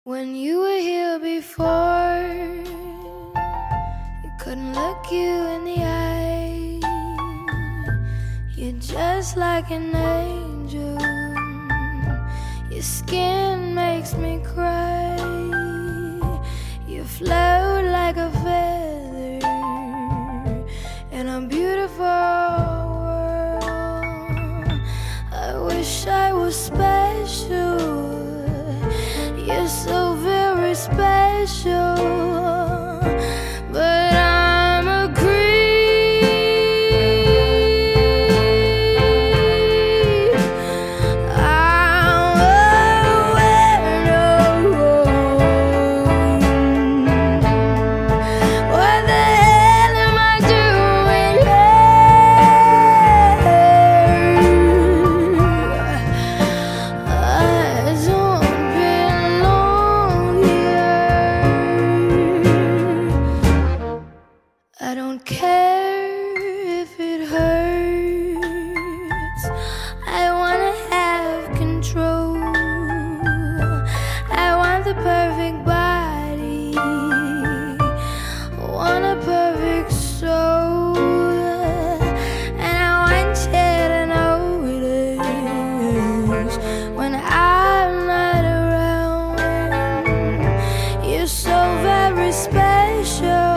When you were here before, you couldn't look you in the eye. You're just like an angel. Your skin makes me cry. You float like a feather in a beautiful world. I wish I was special. You're so very special, but I'm a creep. I'm a weirdo. What the hell am I doing here? I don't I don't care if it hurts. I wanna have control. I want the perfect body. I want a perfect soul. And I want you to notice when I'm not around. You're so very special.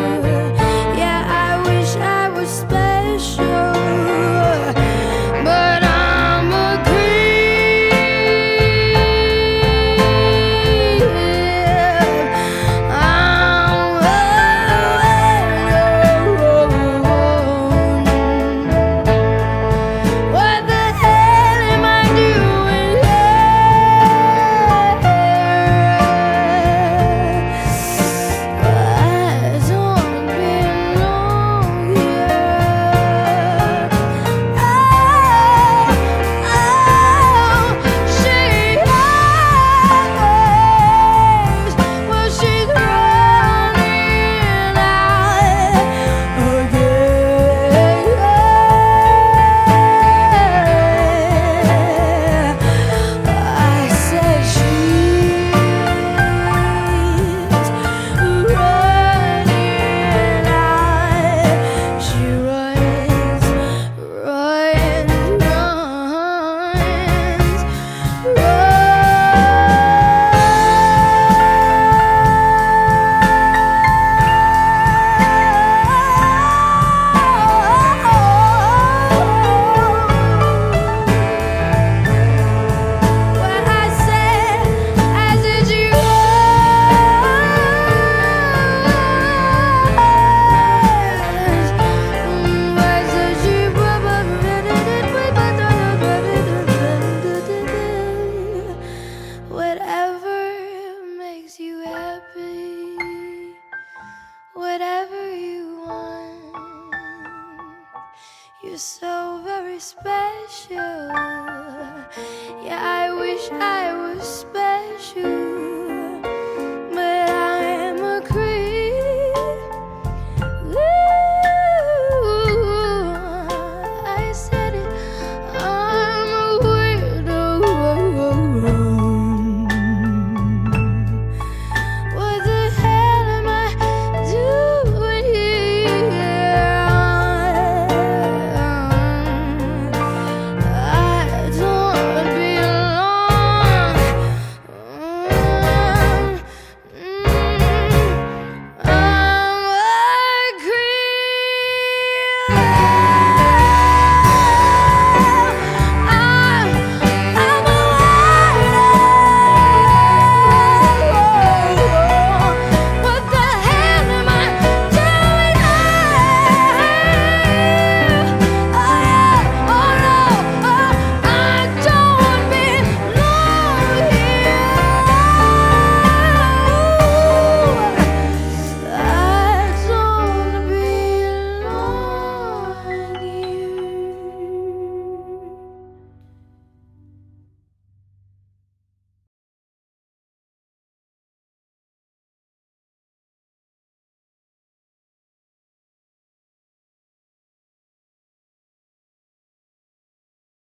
Whatever you want, you're so very special. Yeah, I wish I was special.